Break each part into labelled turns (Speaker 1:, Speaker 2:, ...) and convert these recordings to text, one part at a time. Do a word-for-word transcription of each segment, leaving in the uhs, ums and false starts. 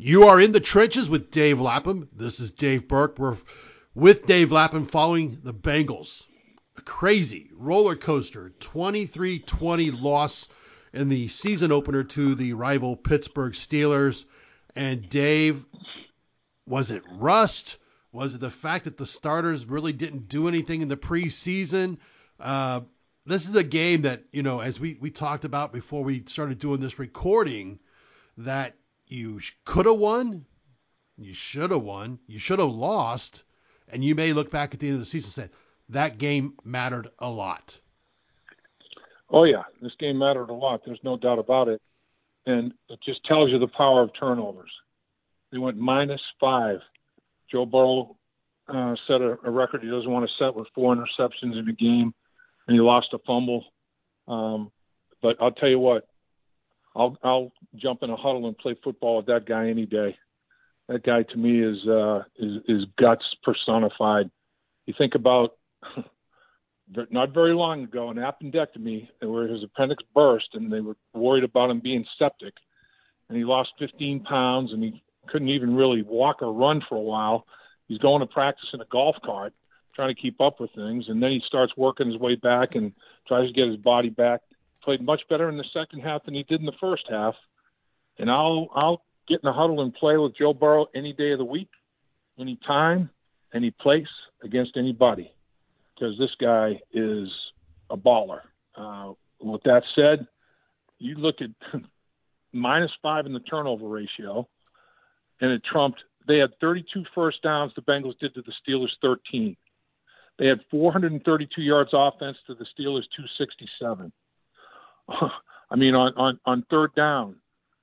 Speaker 1: You are in the trenches with Dave Lapham. This is Dave Burke. We're with Dave Lapham following the Bengals. A crazy roller coaster, twenty-three twenty loss in the season opener to the rival Pittsburgh Steelers. And Dave, was it rust? Was it the fact that the starters really didn't do anything in the preseason? Uh, this is a game that, you know, as we, we talked about before we started doing this recording, that you could have won, you should have won, you should have lost, and you may look back at the end of the season and say, that game mattered a lot.
Speaker 2: Oh, yeah, this game mattered a lot. There's no doubt about it. And it just tells you the power of turnovers. They went minus five. Joe Burrow uh, set a, a record he doesn't want to set with four interceptions in a game, and he lost a fumble. Um, but I'll tell you what, I'll I'll jump in a huddle and play football with that guy any day. That guy to me is uh, is, is guts personified. You think about not very long ago, an appendectomy where his appendix burst and they were worried about him being septic, and he lost fifteen pounds and he couldn't even really walk or run for a while. He's going to practice in a golf cart, trying to keep up with things, and then he starts working his way back and tries to get his body back. Played much better in the second half than he did in the first half. And I'll I'll get in the huddle and play with Joe Burrow any day of the week, any time, any place, against anybody, because this guy is a baller. Uh, with that said, you look at minus five in the turnover ratio, and it trumped. They had thirty-two first downs. The Bengals did to the Steelers thirteen. They had four hundred thirty-two yards offense to the Steelers two sixty-seven. I mean, on, on, on third down,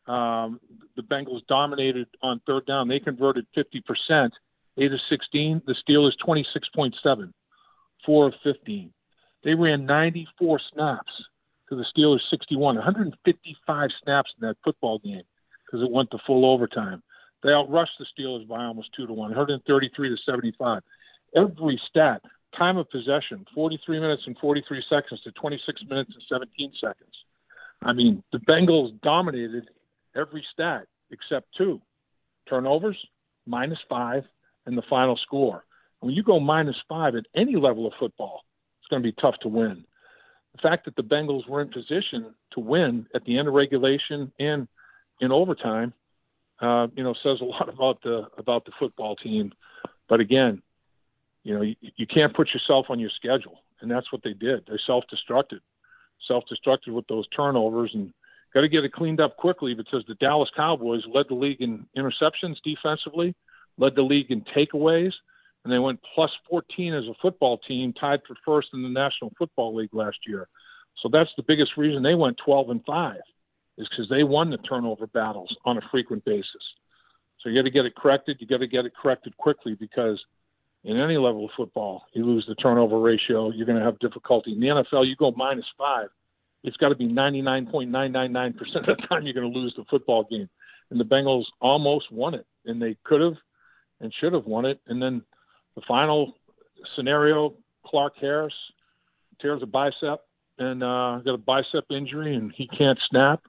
Speaker 2: um, the Bengals dominated on third down. They converted fifty percent, eight of sixteen. The Steelers twenty-six point seven, four of fifteen. They ran ninety-four snaps to the Steelers sixty-one, one hundred fifty-five snaps in that football game because it went to full overtime. They outrushed the Steelers by almost two to one, one hundred thirty-three to seventy-five. Every stat, time of possession, forty-three minutes and forty-three seconds to twenty-six minutes and seventeen seconds. I mean, the Bengals dominated every stat except two. Turnovers, minus five, and the final score. When you go minus five at any level of football, it's going to be tough to win. The fact that the Bengals were in position to win at the end of regulation and in overtime, uh, you know, says a lot about the about the football team. But again, you know, you, you can't put yourself on your schedule, and that's what they did. They self-destructed, self-destructed with those turnovers, and got to get it cleaned up quickly because the Dallas Cowboys led the league in interceptions defensively, led the league in takeaways, and they went plus fourteen as a football team, tied for first in the National Football League last year. So that's the biggest reason they went twelve and five, is because they won the turnover battles on a frequent basis. So you got to get it corrected. You got to get it corrected quickly because in any level of football, you lose the turnover ratio, you're going to have difficulty. In the N F L, you go minus five. It's got to be ninety-nine point nine nine nine percent of the time you're going to lose the football game. And the Bengals almost won it, and they could have and should have won it. And then the final scenario, Clark Harris tears a bicep and uh, got a bicep injury, and he can't snap.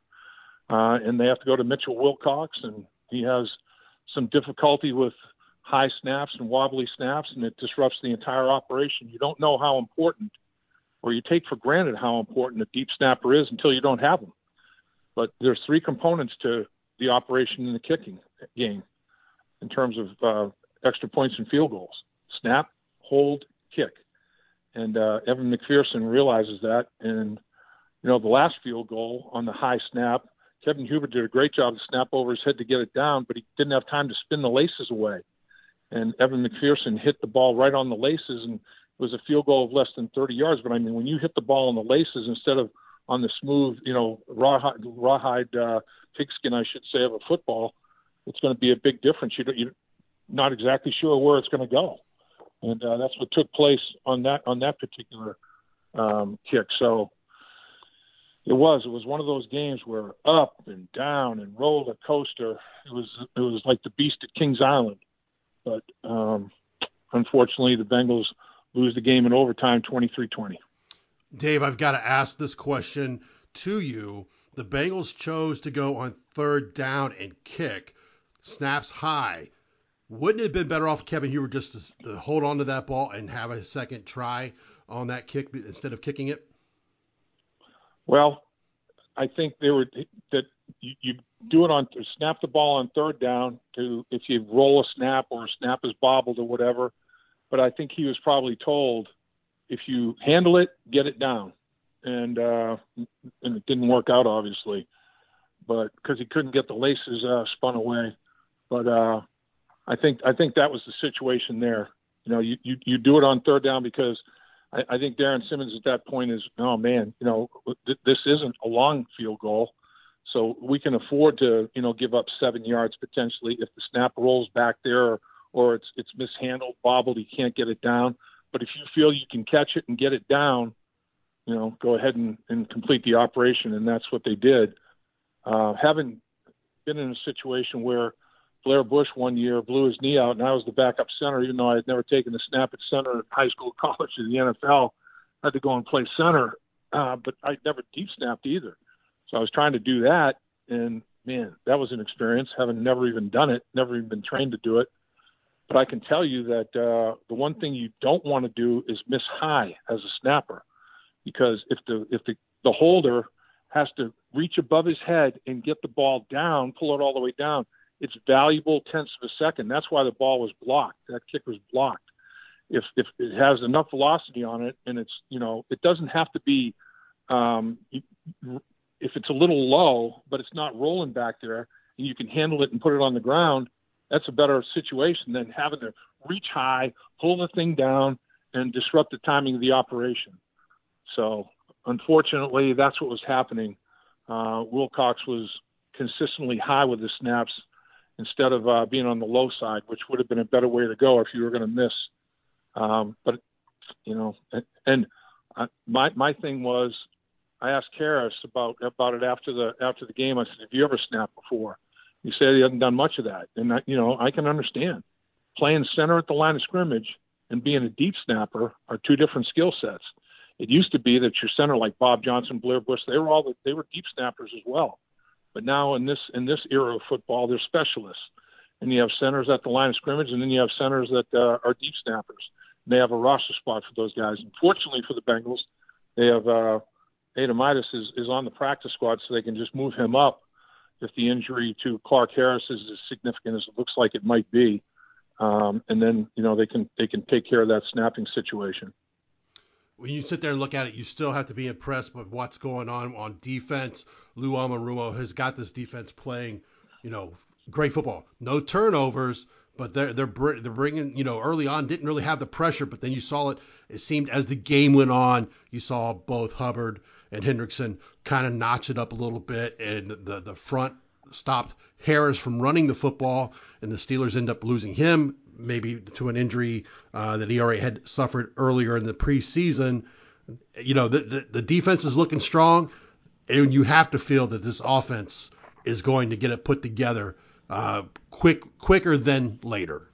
Speaker 2: Uh, and they have to go to Mitchell Wilcox, and he has some difficulty with high snaps and wobbly snaps, and it disrupts the entire operation. You don't know how important, or you take for granted how important a deep snapper is until you don't have them. But there's three components to the operation in the kicking game in terms of uh, extra points and field goals: snap, hold, kick. And uh, Evan McPherson realizes that. And, you know, the last field goal on the high snap, Kevin Huber did a great job to snap over his head to get it down, but he didn't have time to spin the laces away. And Evan McPherson hit the ball right on the laces, and it was a field goal of less than thirty yards. But, I mean, when you hit the ball on the laces instead of on the smooth, you know, rawhide, rawhide uh, pigskin, I should say, of a football, it's going to be a big difference. You don't, you're not exactly sure where it's going to go. And uh, that's what took place on that on that particular um, kick. So it was it was one of those games where up and down and roller coaster. It was it was like the Beast at Kings Island. But um, unfortunately, the Bengals lose the game in overtime, twenty-three twenty.
Speaker 1: Dave, I've got to ask this question to you. The Bengals chose to go on third down and kick. snaps high. Wouldn't it have been better off Kevin Huber just to, to hold on to that ball and have a second try on that kick instead of kicking it?
Speaker 2: Well, I think they were that you, you do it on to snap the ball on third down to if you roll a snap or a snap is bobbled or whatever. But I think he was probably told if you handle it, get it down, and uh, and it didn't work out obviously, but because he couldn't get the laces uh, spun away. But uh, I think I think that was the situation there. You know, you, you, you do it on third down because I, I think Darren Simmons at that point is, oh man, you know, th- this isn't a long field goal, so we can afford to, you know, give up seven yards potentially if the snap rolls back there or, or it's it's mishandled, bobbled, you can't get it down. But if you feel you can catch it and get it down, you know, go ahead and, and complete the operation, and that's what they did. Uh, having been in a situation where Blair Bush one year blew his knee out, and I was the backup center, even though I had never taken a snap at center in high school, college, or the N F L. I had to go and play center, uh, but I never deep snapped either. So I was trying to do that, and man, that was an experience, having never even done it, never even been trained to do it. But I can tell you that uh, the one thing you don't want to do is miss high as a snapper, because if the if the, the holder has to reach above his head and get the ball down, pull it all the way down, it's valuable tenths of a second. That's why the ball was blocked. That kick was blocked. If if it has enough velocity on it, and it's, you know, it doesn't have to be, um, if it's a little low, but it's not rolling back there, and you can handle it and put it on the ground, that's a better situation than having to reach high, pull the thing down, and disrupt the timing of the operation. So unfortunately, that's what was happening. Uh, Wilcox was consistently high with the snaps instead of uh, being on the low side, which would have been a better way to go if you were going to miss. Um, but, you know, and, and uh, my my thing was, I asked Karras about about it after the after the game. I said, "Have you ever snapped before?" He said he hadn't done much of that, and I, you know, I can understand. Playing center at the line of scrimmage and being a deep snapper are two different skill sets. It used to be that your center, like Bob Johnson, Blair Bush, they were all the, they were deep snappers as well. But now in this in this era of football, they're specialists, and you have centers at the line of scrimmage, and then you have centers that uh, are deep snappers. And they have a roster spot for those guys. Unfortunately for the Bengals, they have uh, Adamitis is, is on the practice squad, so they can just move him up if the injury to Clark Harris is as significant as it looks like it might be, um, and then, you know, they can they can take care of that snapping situation.
Speaker 1: When you sit there and look at it, you still have to be impressed with what's going on on defense. Lou Anarumo has got this defense playing, you know, great football. No turnovers, but they're they're they're bringing, you know, early on didn't really have the pressure, but then you saw it. It seemed as the game went on, you saw both Hubbard and Hendrickson kind of notch it up a little bit, and the the front stopped Harris from running the football, and the Steelers end up losing him, maybe to an injury uh, that he already had suffered earlier in the preseason. You know, the, the, the defense is looking strong, and you have to feel that this offense is going to get it put together uh, quick, quicker than later.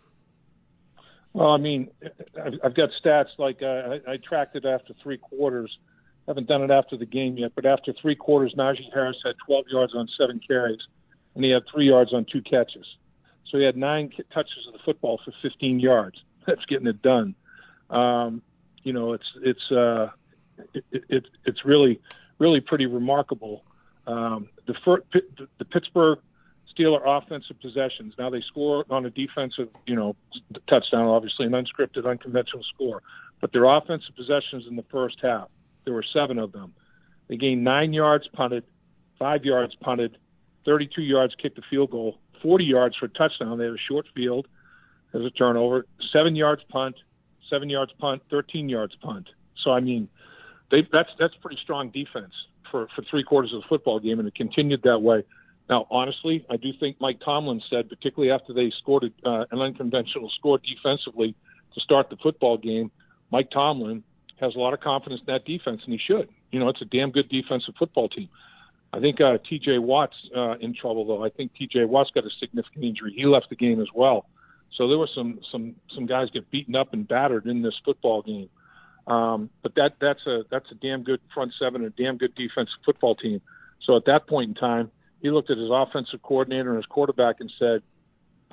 Speaker 2: Well, I mean, I've got stats like uh, I, I tracked it after three quarters. Haven't done it after the game yet, but after three quarters, Najee Harris had twelve yards on seven carries, and he had three yards on two catches. So he had nine touches of the football for fifteen yards. That's getting it done. Um, you know, it's it's uh, it, it, it's really really pretty remarkable. Um, the, first, the Pittsburgh Steeler offensive possessions. Now they score on a defensive, you know, touchdown, obviously an unscripted, unconventional score, but their offensive possessions in the first half, there were seven of them. They gained nine yards punted, five yards punted, thirty-two yards kicked a field goal, forty yards for a touchdown. They had a short field as a turnover, seven yards punt, seven yards punt, thirteen yards punt. So, I mean, they, that's that's pretty strong defense for, for three quarters of the football game, and it continued that way. Now, honestly, I do think Mike Tomlin said, particularly after they scored a, uh, an unconventional score defensively to start the football game, Mike Tomlin has a lot of confidence in that defense, and he should. You know, it's a damn good defensive football team. I think uh, T J Watt's uh, in trouble, though. I think T J Watt's got a significant injury. He left the game as well. So there were some some some guys get beaten up and battered in this football game. Um, but that that's a that's a damn good front seven, a damn good defensive football team. So at that point in time, he looked at his offensive coordinator and his quarterback and said,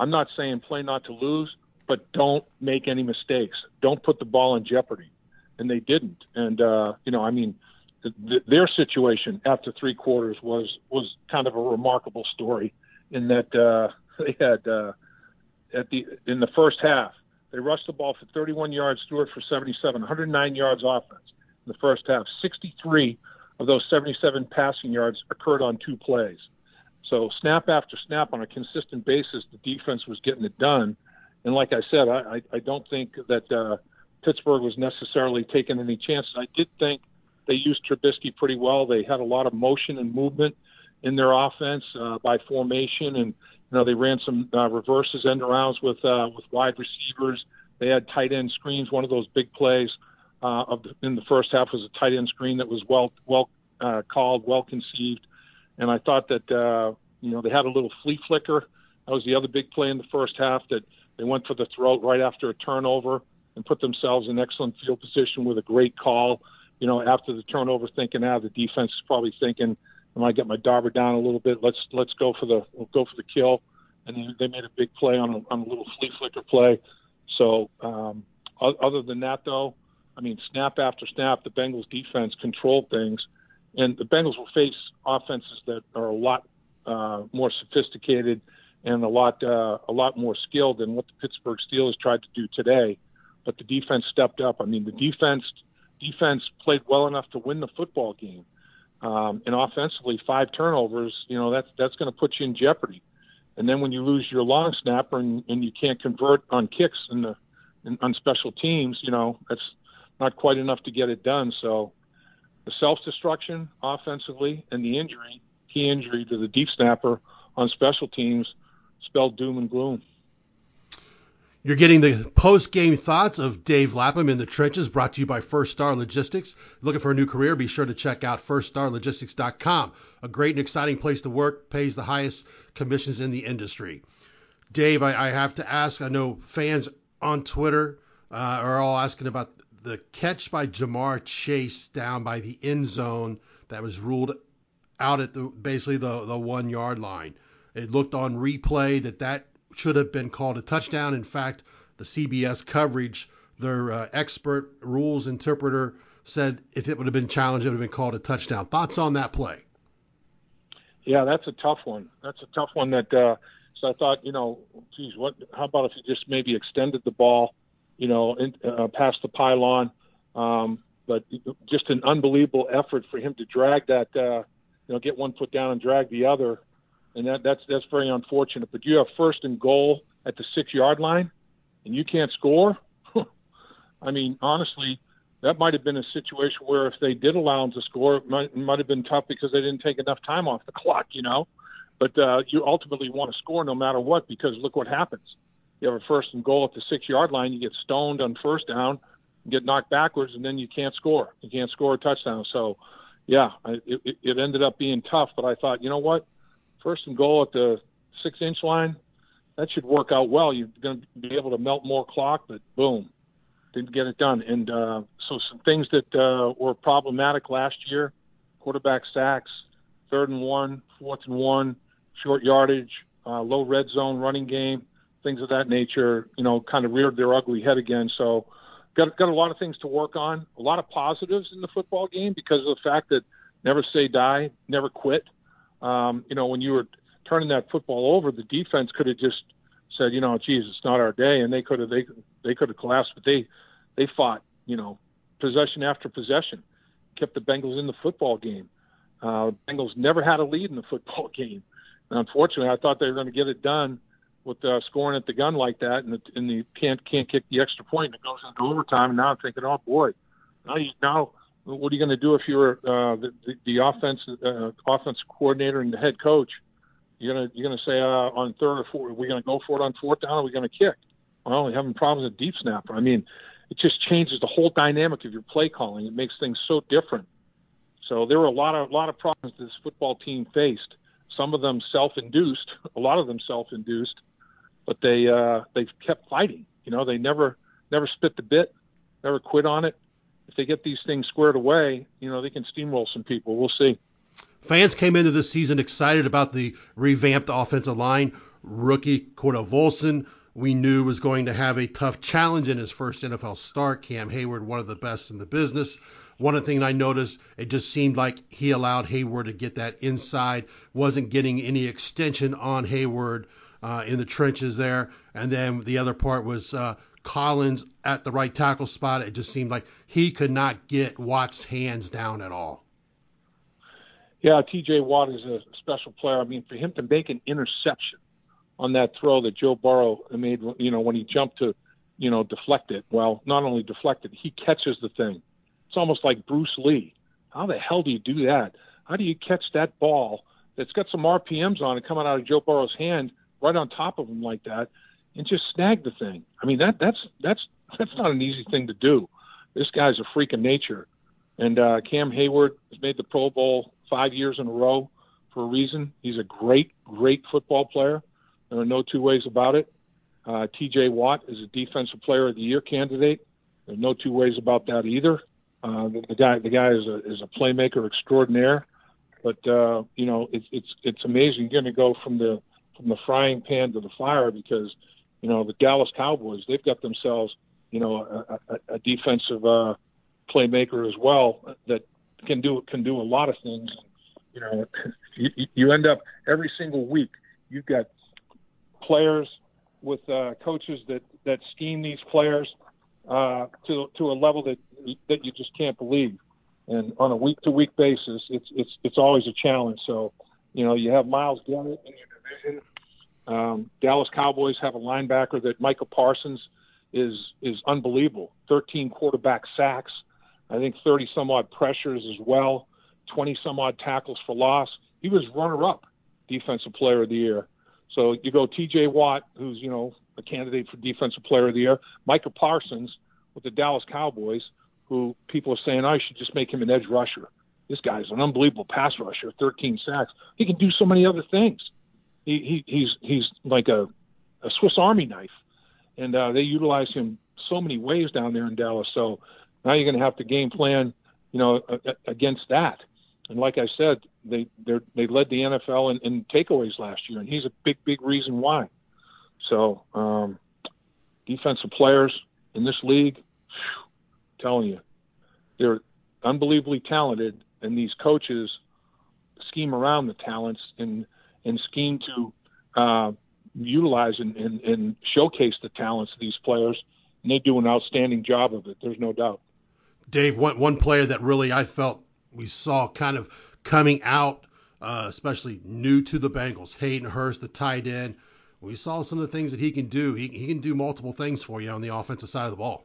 Speaker 2: I'm not saying play not to lose, but don't make any mistakes. Don't put the ball in jeopardy. And they didn't. And, uh, you know, I mean, the, the, their situation after three quarters was, was kind of a remarkable story in that uh, they had uh, at the in the first half, they rushed the ball for thirty-one yards, threw it for seventy-seven, one hundred nine yards offense in the first half. sixty-three of those seventy-seven passing yards occurred on two plays. So snap after snap on a consistent basis, the defense was getting it done. And like I said, I, I, I don't think that uh, Pittsburgh was necessarily taking any chances. I did think they used Trubisky pretty well. They had a lot of motion and movement in their offense uh, by formation, and you know they ran some uh, reverses, end arounds with uh, with wide receivers. They had tight end screens. One of those big plays uh, of the, in the first half was a tight end screen that was well well uh, called, well conceived. And I thought that uh, you know they had a little flea flicker. That was the other big play in the first half, that they went for the throat right after a turnover and put themselves in excellent field position with a great call. You know, after the turnover, thinking, ah, the defense is probably thinking, I might get my dauber down a little bit. Let's let's go for the we'll go for the kill. And they made a big play on a, on a little flea flicker play. So um, other than that, though, I mean, snap after snap, the Bengals defense controlled things, and the Bengals will face offenses that are a lot uh, more sophisticated and a lot uh, a lot more skilled than what the Pittsburgh Steelers tried to do today. But the defense stepped up. I mean, the defense defense played well enough to win the football game. Um, and offensively, five turnovers, you know, that's that's going to put you in jeopardy. And then when you lose your long snapper and, and you can't convert on kicks in the in, on special teams, you know, that's not quite enough to get it done. So the self-destruction offensively and the injury, key injury to the deep snapper on special teams, spelled doom and gloom.
Speaker 1: You're getting the post-game thoughts of Dave Lapham in the trenches, brought to you by First Star Logistics. Looking for a new career? Be sure to check out first star logistics dot com. A great and exciting place to work, pays the highest commissions in the industry. Dave, I, I have to ask, I know fans on Twitter uh, are all asking about the catch by Jamar Chase down by the end zone that was ruled out at the basically the, the one-yard line. It looked on replay that that should have been called a touchdown. In fact, the C B S coverage, their uh, expert rules interpreter said if it would have been challenged, it would have been called a touchdown. Thoughts on that play?
Speaker 2: Yeah, that's a tough one. That's a tough one. That uh, so I thought, you know, geez, what? How about if you just maybe extended the ball, you know, in, uh, past the pylon? Um, but just an unbelievable effort for him to drag that, uh, you know, get one foot down and drag the other. And that, that's that's very unfortunate. But you have first and goal at the six-yard line, and you can't score? I mean, honestly, that might have been a situation where if they did allow them to score, it might, it might have been tough because they didn't take enough time off the clock, you know. But uh, you ultimately want to score no matter what, because look what happens. You have a first and goal at the six-yard line, you get stoned on first down, you get knocked backwards, and then you can't score. You can't score a touchdown. So, yeah, it, it ended up being tough. But I thought, you know what? First and goal at the six-inch line, that should work out well. You're going to be able to melt more clock, but boom, didn't get it done. And uh, so some things that uh, were problematic last year, quarterback sacks, third and one, fourth and one, short yardage, uh, low red zone running game, things of that nature, you know, kind of reared their ugly head again. So got, got a lot of things to work on, a lot of positives in the football game because of the fact that never say die, never quit. Um, you know, when you were turning that football over, the defense could have just said, you know, geez, it's not our day, and they could have they they could have collapsed, but they they fought, you know, possession after possession, kept the Bengals in the football game. Uh, Bengals never had a lead in the football game, and unfortunately, I thought they were going to get it done with uh, scoring at the gun like that, and the, and the can't can't kick the extra point, and it goes into overtime. And now I'm thinking, oh boy, now you now. What are you going to do if you're uh, the, the, the offense uh, offensive coordinator and the head coach? You're going to you're going to say uh, on third or fourth, are we going to go for it on fourth down? Or are we going to kick? Well, we're having problems with deep snapper. I mean, it just changes the whole dynamic of your play calling. It makes things so different. So there were a lot of a lot of problems this football team faced. Some of them self-induced, a lot of them self-induced, but they uh, they kept fighting. You know, they never never spit the bit, never quit on it. If they get these things squared away, you know, they can steamroll some people. We'll see.
Speaker 1: Fans came into this season excited about the revamped offensive line. Rookie Cordell Volson, we knew was going to have a tough challenge in his first N F L start. Cam Hayward, one of the best in the business. One of the things I noticed, it just seemed like he allowed Hayward to get that inside, wasn't getting any extension on Hayward uh, in the trenches there. And then the other part was uh, Collins at the right tackle spot. It just seemed like he could not get Watt's hands down at all.
Speaker 2: Yeah, T J Watt is a special player. I mean, for him to make an interception on that throw that Joe Burrow made, you know, when he jumped to, you know, deflect it. Well, not only deflect it, he catches the thing. It's almost like Bruce Lee. How the hell do you do that? How do you catch that ball that's got some R P Ms on it coming out of Joe Burrow's hand right on top of him like that and just snag the thing? I mean, that that's that's that's not an easy thing to do. This guy's a freak of nature. And uh, Cam Hayward has made the Pro Bowl five years in a row for a reason. He's a great, great football player. There are no two ways about it. Uh, T J Watt is a Defensive Player of the Year candidate. There's no two ways about that either. Uh, the, the guy, the guy is a is a playmaker extraordinaire. But uh, you know, it's it's it's amazing. You're going to go from the from the frying pan to the fire because you know the Dallas Cowboys, they've got themselves you know a, a, a defensive uh, playmaker as well that can do can do a lot of things. You know, you, you end up every single week you've got players with uh, coaches that, that scheme these players uh, to to a level that that you just can't believe. And on a week to week basis, it's it's it's always a challenge. So, you know, you have Myles Garrett in your division. Um, Dallas Cowboys have a linebacker that Micah Parsons is is unbelievable. thirteen quarterback sacks. I think thirty some odd pressures as well. twenty some odd tackles for loss. He was runner up Defensive Player of the Year. So you go T J Watt, who's, you know, a candidate for Defensive Player of the Year. Micah Parsons with the Dallas Cowboys, who people are saying, oh, I should just make him an edge rusher. This guy's an unbelievable pass rusher, thirteen sacks. He can do so many other things. He, he He's he's like a, a Swiss Army knife. And uh, they utilize him so many ways down there in Dallas. So now you're going to have to game plan, you know, a, a, against that. And like I said, they they led the N F L in, in takeaways last year, and he's a big, big reason why. So um, defensive players in this league, whew, I'm telling you, they're unbelievably talented, and these coaches scheme around the talents and, and scheme to uh, utilize and, and, and showcase the talents of these players, and they do an outstanding job of it. There's no doubt.
Speaker 1: Dave, one, one player that really I felt we saw kind of coming out, uh, especially new to the Bengals, Hayden Hurst, the tight end. We saw some of the things that he can do. He, he can do multiple things for you on the offensive side of the ball.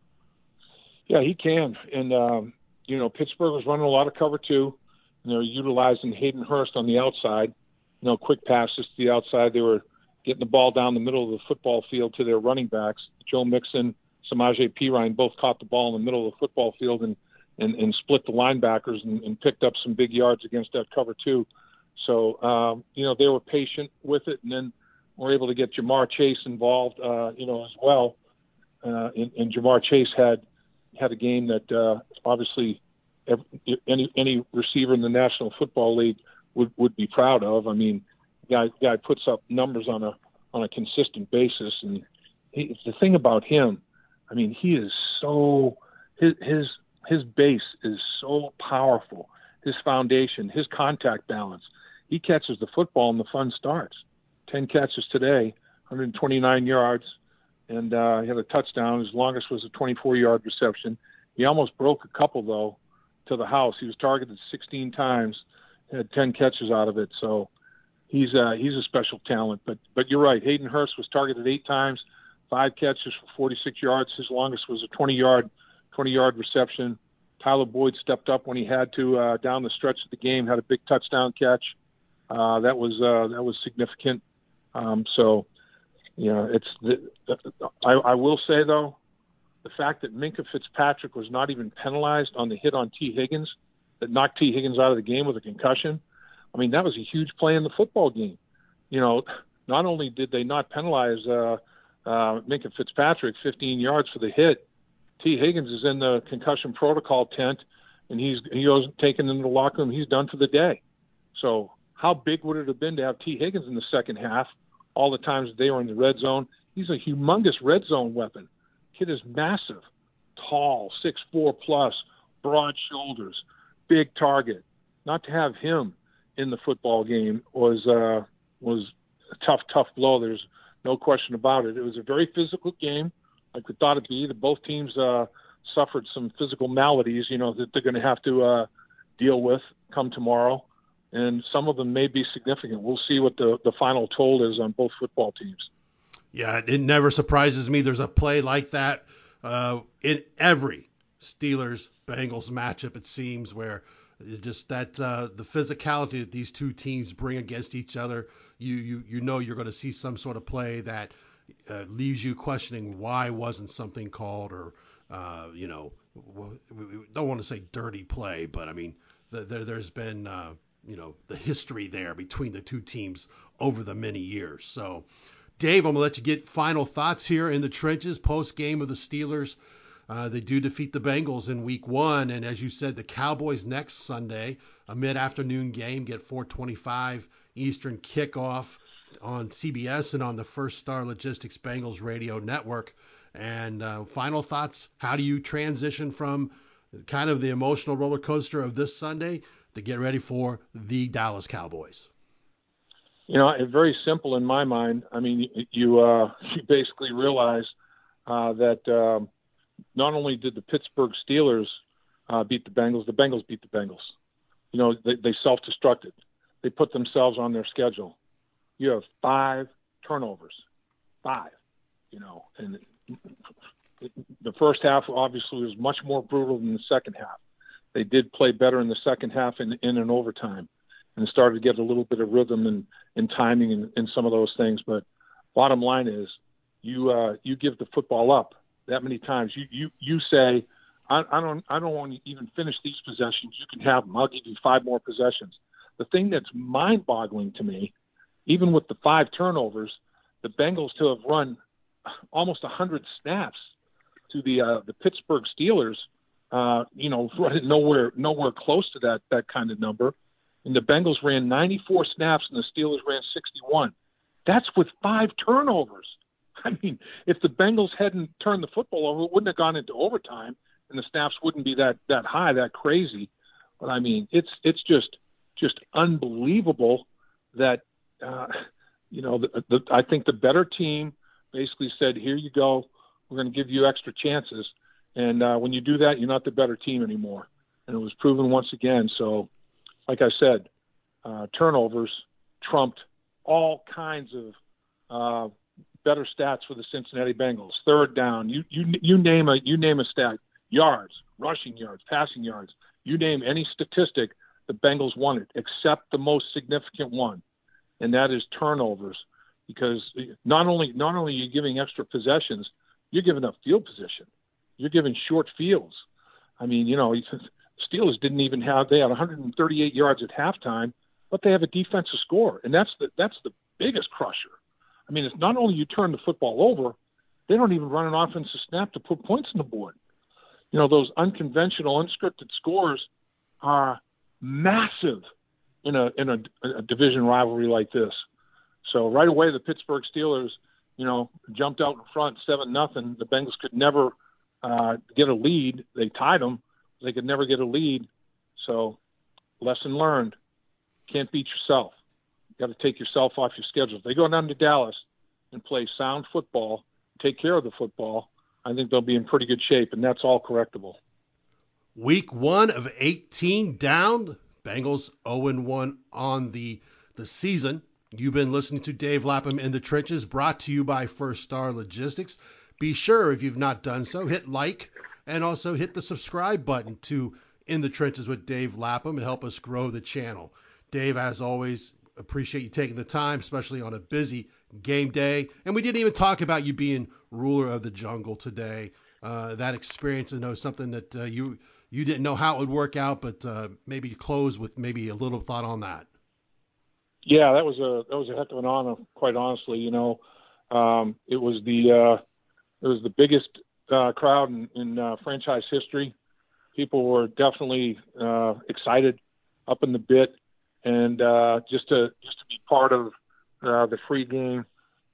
Speaker 2: Yeah, he can. And, um, you know, Pittsburgh was running a lot of cover two, and they were utilizing Hayden Hurst on the outside. You know, quick passes to the outside. They were getting the ball down the middle of the football field to their running backs. Joe Mixon, Samaje Perine both caught the ball in the middle of the football field and And, and split the linebackers and, and picked up some big yards against that cover two. So, um, you know, they were patient with it, and then were able to get Jamar Chase involved, uh, you know, as well. Uh, and, and Jamar Chase had had a game that uh, obviously every, any any receiver in the National Football League would, would be proud of. I mean, the guy guy puts up numbers on a on a consistent basis, and he, the thing about him, I mean, he is so his his His base is so powerful. His foundation, his contact balance. He catches the football and the fun starts. Ten catches today, one hundred twenty-nine yards, and uh, he had a touchdown. His longest was a twenty-four-yard reception. He almost broke a couple, though, to the house. He was targeted sixteen times, had ten catches out of it. So he's uh, he's a special talent. But but you're right. Hayden Hurst was targeted eight times, five catches for forty-six yards. His longest was a twenty-yard twenty-yard reception. Tyler Boyd stepped up when he had to uh, down the stretch of the game, had a big touchdown catch. Uh, that was uh, that was significant. Um, so, you know, it's the, I, I will say, though, the fact that Minkah Fitzpatrick was not even penalized on the hit on T. Higgins that knocked T. Higgins out of the game with a concussion, I mean, that was a huge play in the football game. You know, not only did they not penalize uh, uh, Minkah Fitzpatrick fifteen yards for the hit, T. Higgins is in the concussion protocol tent, and he's he goes taken into the locker room. He's done for the day. So how big would it have been to have T. Higgins in the second half all the times they were in the red zone. He's a humongous red zone weapon. Kid is massive, tall, six four plus, broad shoulders, big target. Not to have him in the football game was uh, was a tough, tough blow. There's no question about it. It was a very physical game, like we thought it'd be. The both teams uh, suffered some physical maladies, you know, that they're going to have to uh, deal with come tomorrow. And some of them may be significant. We'll see what the, the final toll is on both football teams.
Speaker 1: Yeah, it never surprises me. There's a play like that uh, in every Steelers-Bengals matchup, it seems, where just that uh, the physicality that these two teams bring against each other, you you you know you're going to see some sort of play that uh, leaves you questioning why wasn't something called, or uh, you know, we don't want to say dirty play, but I mean the, there there's been uh, you know the history there between the two teams over the many years. So, Dave, I'm gonna let you get final thoughts here in the trenches post game of the Steelers. Uh, they do defeat the Bengals in week one, and as you said, the Cowboys next Sunday, a mid-afternoon game, get four twenty-five Eastern kickoff on C B S and on the First Star Logistics Bengals radio network. And uh, final thoughts, how do you transition from kind of the emotional roller coaster of this Sunday to get ready for the Dallas Cowboys?
Speaker 2: You know, it's very simple in my mind. I mean, you, uh, you basically realize uh, that um, not only did the Pittsburgh Steelers uh, beat the Bengals, the Bengals beat the Bengals. You know, they, they self-destructed. They put themselves on their schedule. You have five turnovers, five, you know, and the first half obviously was much more brutal than the second half. They did play better in the second half in, in an overtime and started to get a little bit of rhythm and, and timing and, and some of those things. But bottom line is you uh, you give the football up that many times. You you you say, I, I don't I don't want to even finish these possessions. You can have them. I'll give you five more possessions. The thing that's mind-boggling to me, even with the five turnovers, the Bengals to have run almost one hundred snaps to the uh, the Pittsburgh Steelers, uh, you know, running nowhere nowhere close to that that kind of number. And the Bengals ran ninety-four snaps and the Steelers ran sixty-one. That's with five turnovers. I mean, if the Bengals hadn't turned the football over, it wouldn't have gone into overtime, and the snaps wouldn't be that that high, that crazy. But I mean, it's it's just just unbelievable that uh, you know the, the, I think the better team basically said, "Here you go, we're going to give you extra chances." And uh, when you do that, you're not the better team anymore. And it was proven once again. So, like I said, uh, turnovers trumped all kinds of uh, better stats for the Cincinnati Bengals. Third down, you you you name a you name a stat, yards, rushing yards, passing yards. You name any statistic, the Bengals won it, except the most significant one, and that is turnovers. Because not only not only are you giving extra possessions, you're giving up field position. You're giving short fields. I mean, you know, Steelers didn't even have, they had one hundred thirty-eight yards at halftime, but they have a defensive score, and that's the that's the biggest crusher. I mean, it's not only you turn the football over, they don't even run an offensive snap to put points on the board. You know, those unconventional, unscripted scores are massive in a in a, a division rivalry like this. So right away, the Pittsburgh Steelers, you know, jumped out in front, seven nothing. The Bengals could never uh, get a lead. They tied them. They could never get a lead. So, lesson learned: can't beat yourself. You got to take yourself off your schedule. If they go down to Dallas and play sound football, take care of the football, I think they'll be in pretty good shape, and that's all correctable.
Speaker 1: Week one of eighteen down. Bengals oh and one on the the season. You've been listening to Dave Lapham in the Trenches, brought to you by First Star Logistics. Be sure, if you've not done so, hit like and also hit the subscribe button to In the Trenches with Dave Lapham and help us grow the channel. Dave, as always, appreciate you taking the time, especially on a busy game day. And we didn't even talk about you being ruler of the jungle today. Uh, that experience, I know, is something that uh, you you didn't know how it would work out, but uh, maybe you close with maybe a little thought on that.
Speaker 2: Yeah, that was a that was a heck of an honor, quite honestly. You know, um, it was the uh, it was the biggest uh, crowd in, in uh, franchise history. People were definitely uh, excited, up in the bit, and uh, just to just to be part of uh, the free game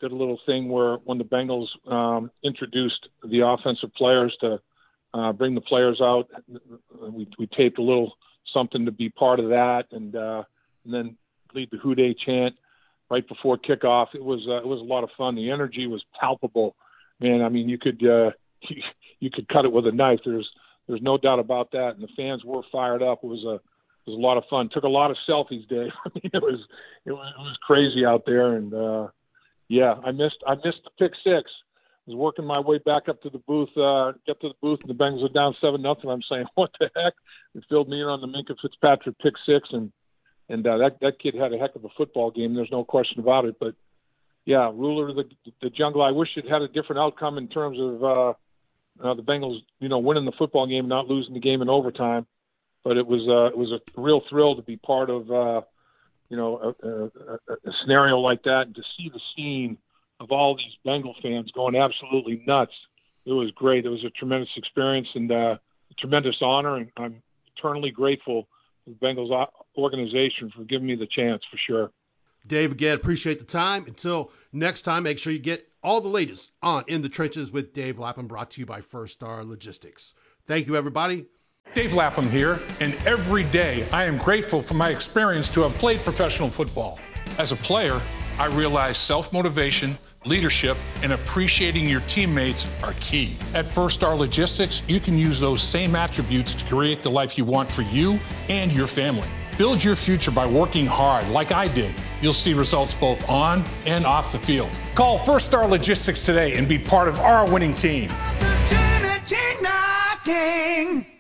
Speaker 2: did a little thing where when the Bengals um, introduced the offensive players to uh, bring the players out, we, we taped a little something to be part of that, and, uh, and then lead the Who Dey chant right before kickoff. It was uh, it was a lot of fun. The energy was palpable, man. I mean, you could uh, you, you could cut it with a knife. There's there's no doubt about that, and the fans were fired up. It was a it was a lot of fun. Took a lot of selfies, Dave. I mean, it was it was, it was crazy out there, and uh, yeah, I missed I missed the pick six. I was working my way back up to the booth, uh, get to the booth, and the Bengals were down seven nothing. I'm saying, what the heck? It filled me in on the Minkah Fitzpatrick pick six, and and uh, that that kid had a heck of a football game. There's no question about it. But yeah, ruler of the the jungle. I wish it had a different outcome in terms of uh, uh, the Bengals, you know, winning the football game, not losing the game in overtime. But it was uh, it was a real thrill to be part of, uh, you know, a, a, a scenario like that, and to see the scene of all these Bengal fans going absolutely nuts. It was great. It was a tremendous experience and uh, a tremendous honor, and I'm eternally grateful to the Bengals organization for giving me the chance, for sure.
Speaker 1: Dave, again, appreciate the time. Until next time, make sure you get all the latest on In the Trenches with Dave Lapham, brought to you by First Star Logistics. Thank you, everybody.
Speaker 3: Dave Lapham here, and every day I am grateful for my experience to have played professional football. As a player, I realize self-motivation, leadership, and appreciating your teammates are key. At First Star Logistics, you can use those same attributes to create the life you want for you and your family. Build your future by working hard like I did. You'll see results both on and off the field. Call First Star Logistics today and be part of our winning team.
Speaker 4: Opportunity knocking.